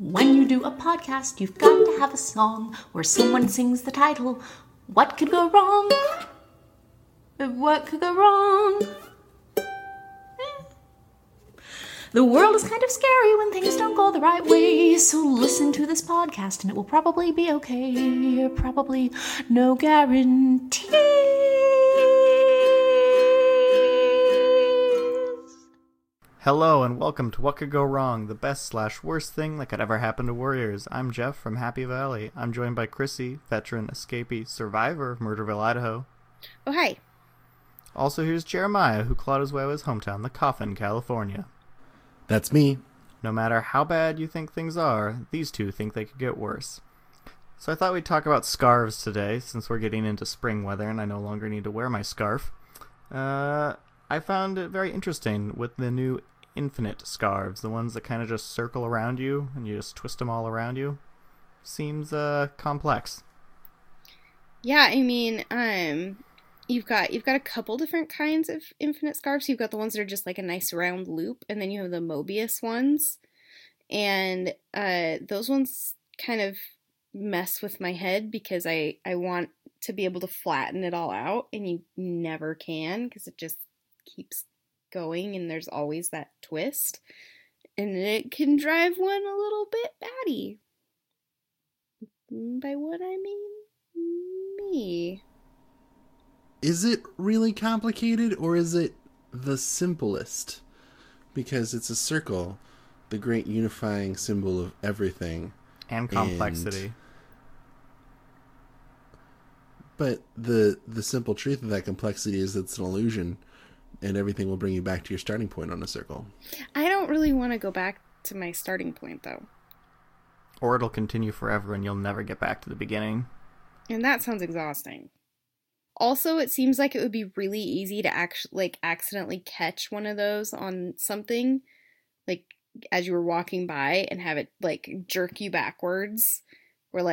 When you do a podcast, you've got to have a song where someone sings the title. What could go wrong? What could go wrong? The world is kind of scary when things don't go the right way, so listen to this podcast and it will probably be okay. Probably no guarantees. Hello and welcome to What Could Go Wrong, the best/worst thing that could ever happen to Warriors. I'm Jeff from Happy Valley. I'm joined by Chrissy, veteran, escapee, survivor of Murderville, Idaho. Oh, hi. Also here's Jeremiah, who clawed his way to his hometown, The Coffin, California. That's me. No matter how bad you think things are, these two think they could get worse. So I thought we'd talk about scarves today, since we're getting into spring weather and I no longer need to wear my scarf. I found it very interesting with the new infinite scarves, the ones that kind of just circle around you and you just twist them all around you. Seems complex. Yeah, I mean, you've got a couple different kinds of infinite scarves. You've got the ones that are just like a nice round loop, and then you have the Mobius ones. And those ones kind of mess with my head because I want to be able to flatten it all out, and you never can because it just keeps going and there's always that twist. And it can drive one a little bit batty. By what I mean, me. Is it really complicated, or is it the simplest? Because it's a circle, the great unifying symbol of everything. And complexity. But the simple truth of that complexity is it's an illusion, and everything will bring you back to your starting point on a circle. I don't really want to go back to my starting point, though. Or it'll continue forever and you'll never get back to the beginning. And that sounds exhausting. Also, it seems like it would be really easy to actually accidentally catch one of those on something, like as you were walking by, and have it jerk you backwards, or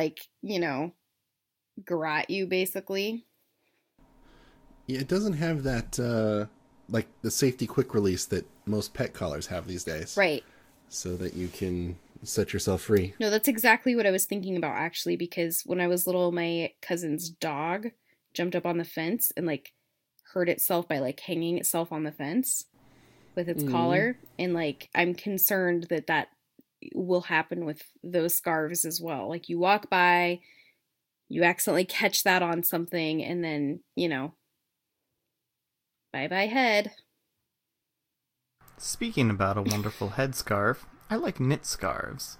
garrote you basically. Yeah, it doesn't have that the safety quick release that most pet collars have these days. Right. So that you can set yourself free. No, that's exactly what I was thinking about, actually, because when I was little, my cousin's dog jumped up on the fence and hurt itself by hanging itself on the fence with its collar, and I'm concerned that will happen with those scarves as well. You walk by, you accidentally catch that on something, and then bye-bye head. Speaking about a wonderful headscarf, I like knit scarves.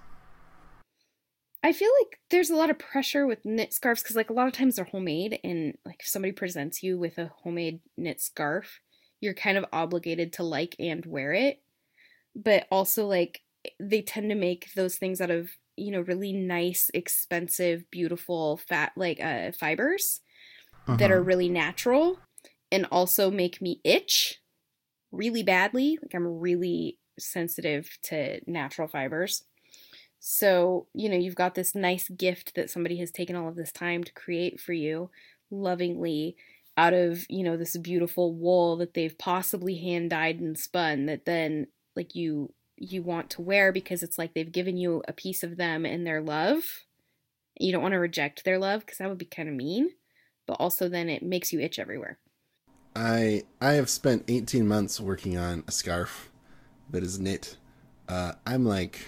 I feel like there's a lot of pressure with knit scarves because a lot of times they're homemade, and if somebody presents you with a homemade knit scarf, you're kind of obligated to like and wear it. But also they tend to make those things out of really nice, expensive, beautiful fibers that are really natural, and also make me itch really badly. I'm really sensitive to natural fibers. So, you've got this nice gift that somebody has taken all of this time to create for you lovingly out of, this beautiful wool that they've possibly hand dyed and spun that then you want to wear because it's they've given you a piece of them and their love. You don't want to reject their love because that would be kind of mean, but also then it makes you itch everywhere. I have spent 18 months working on a scarf that is knit. I'm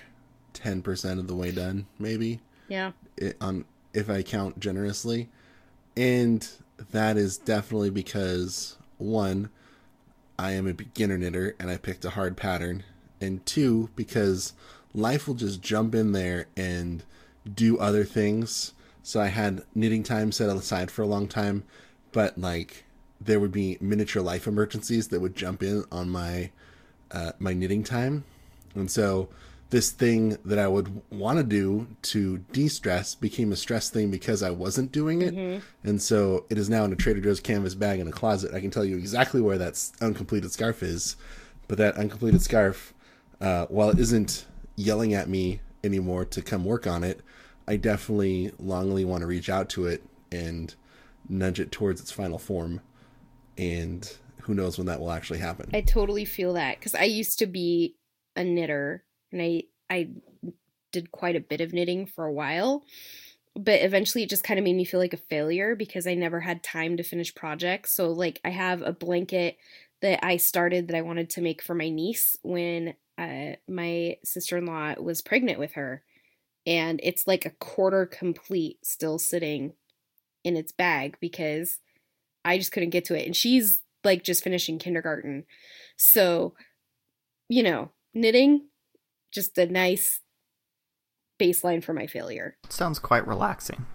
10% of the way done, maybe. Yeah. If I count generously. And that is definitely because, one, I am a beginner knitter and I picked a hard pattern. And two, because life will just jump in there and do other things. So I had knitting time set aside for a long time, but there would be miniature life emergencies that would jump in on my knitting time. And so this thing that I would want to do to de-stress became a stress thing because I wasn't doing it. Mm-hmm. And so it is now in a Trader Joe's canvas bag in a closet. I can tell you exactly where that uncompleted scarf is. But that uncompleted scarf, while it isn't yelling at me anymore to come work on it, I definitely longingly want to reach out to it and nudge it towards its final form. And who knows when that will actually happen. I totally feel that because I used to be a knitter, and I did quite a bit of knitting for a while, but eventually it just kind of made me feel like a failure because I never had time to finish projects. So like I have a blanket that I started that I wanted to make for my niece when my sister-in-law was pregnant with her, and it's like a quarter complete still sitting in its bag because I just couldn't get to it, and she's like just finishing kindergarten. So, you know, knitting, just a nice baseline for my failure. Sounds quite relaxing.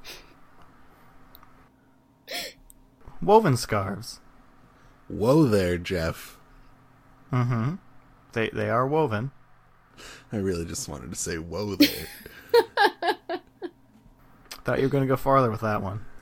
Woven scarves. Whoa there, Jeff. Mm-hmm. They are woven. I really just wanted to say whoa there. Thought you were going to go farther with that one.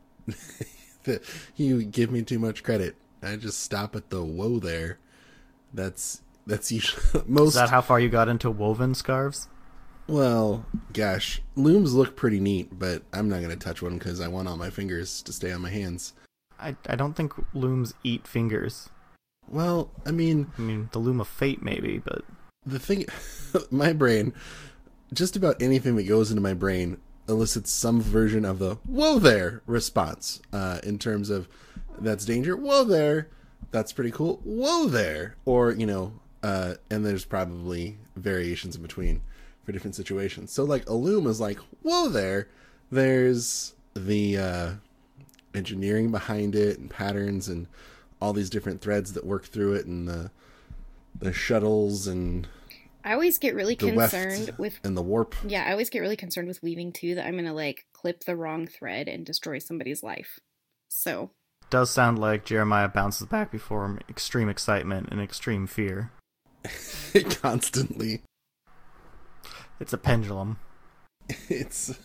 You give me too much credit. I just stop at the whoa there. That's usually most. Is that how far you got into woven scarves? Well, gosh, looms look pretty neat, but I'm not going to touch one because I want all my fingers to stay on my hands. I don't think looms eat fingers. Well, I mean, the loom of fate maybe, but the thing, my brain, just about anything that goes into my brain elicits some version of the whoa there response, in terms of that's danger, whoa there, that's pretty cool, whoa there, or, you know, and there's probably variations in between for different situations. So like a loom is like, whoa there, there's the engineering behind it and patterns and all these different threads that work through it, and the shuttles, and I always get really concerned with and the warp. Yeah, I always get really concerned with weaving too, that I'm gonna like clip the wrong thread and destroy somebody's life. So it does sound like Jeremiah bounces back before extreme excitement and extreme fear. Constantly. It's a pendulum. It's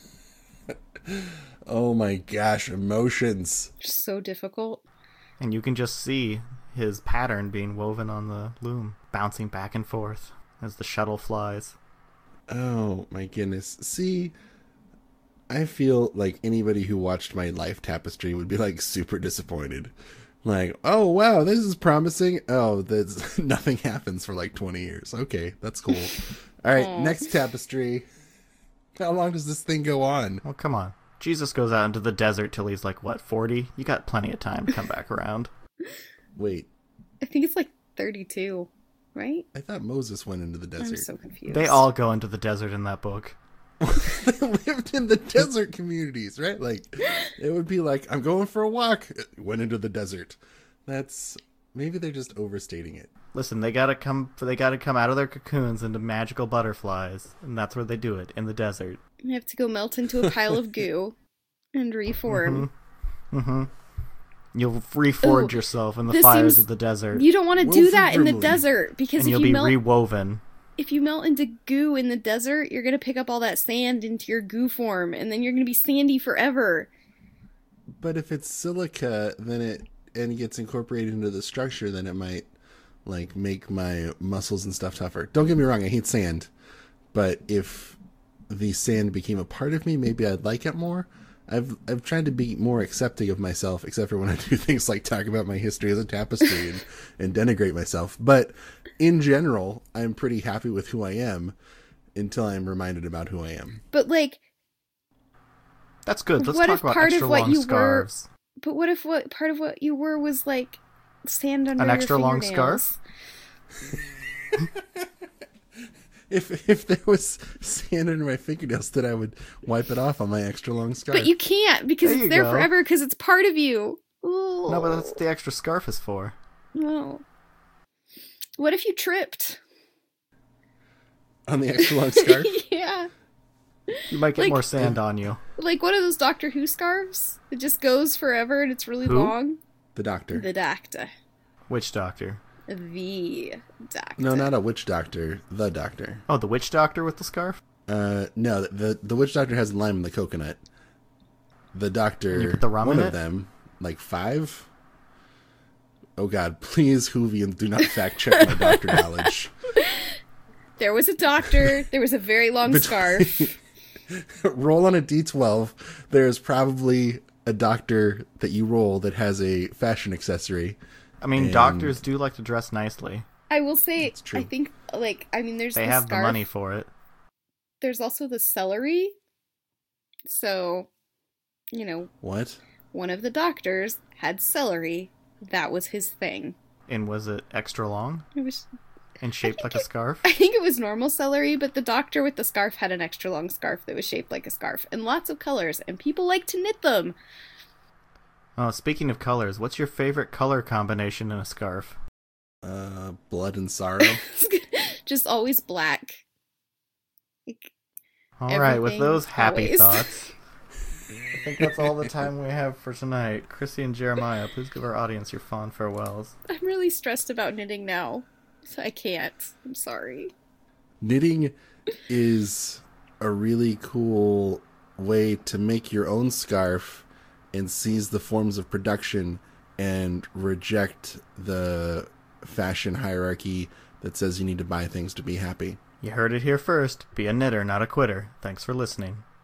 oh my gosh, emotions. So difficult. And you can just see his pattern being woven on the loom, bouncing back and forth as the shuttle flies. Oh my goodness. See, I feel like anybody who watched my life tapestry would be like super disappointed. Like, oh wow, this is promising. Oh, that's nothing happens for like 20 years. Okay, that's cool. All right, next tapestry. How long does this thing go on? Oh, come on. Jesus goes out into the desert till he's like, what, 40? You got plenty of time to come back around. Wait. I think it's like 32, right? I thought Moses went into the desert. I'm so confused. They all go into the desert in that book. They lived in the desert communities, right? Like, it would be like, I'm going for a walk. Went into the desert. That's, maybe they're just overstating it. Listen, they gotta come out of their cocoons into magical butterflies, and that's where they do it, in the desert. You have to go melt into a pile of goo and reform. Mm-hmm. You'll reforge yourself in the fires of the desert. You don't want to do that in the desert, because and you'll be rewoven. If you melt into goo in the desert, you're going to pick up all that sand into your goo form, and then you're going to be sandy forever. But if it's silica, then it gets incorporated into the structure, then it might like make my muscles and stuff tougher. Don't get me wrong, I hate sand. But if the sand became a part of me, maybe I'd like it more. I've tried to be more accepting of myself, except for when I do things like talk about my history as a tapestry and denigrate myself. But in general, I'm pretty happy with who I am until I'm reminded about who I am. But like, that's good. Let's talk about extra long scarves. But what if part of what you were was like sand under an extra your long scarf? If there was sand under my fingernails, then I would wipe it off on my extra long scarf. But you can't, because it's there forever, because it's part of you. Ooh. No, but that's what the extra scarf is for. No. What if you tripped? On the extra long scarf? Yeah. You might get more sand on you. Like one of those Doctor Who scarves? It just goes forever and it's really long. The Doctor. The Doctor. Which Doctor? The Doctor. No, not a witch doctor. The Doctor. Oh, the witch doctor with the scarf? No, the witch doctor has lime in the coconut. The Doctor, you put the rum one in of them, like 5. Oh God, please, Whovians, do not fact check my doctor knowledge. There was a doctor. There was a very long scarf. Roll on a d12. There's probably a doctor that you roll that has a fashion accessory. I mean, doctors do like to dress nicely. I will say, I think, there's they have the money for it. there's also the celery. So, What? one of the doctors had celery. That was his thing. And was it extra long It was. and shaped like a scarf? I think it was normal celery, but the doctor with the scarf had an extra long scarf that was shaped like a scarf and lots of colors, and people like to knit them. Oh, speaking of colors, what's your favorite color combination in a scarf? Blood and sorrow. Just always black. Like, All right, with everything, those happy always. thoughts, I think that's all the time we have for tonight. Chrissy and Jeremiah, please give our audience your fond farewells. I'm really stressed about knitting now, so I can't. I'm sorry. Knitting is a really cool way to make your own scarf and seize the forms of production and reject the fashion hierarchy that says you need to buy things to be happy. You heard it here first. Be a knitter, not a quitter. Thanks for listening.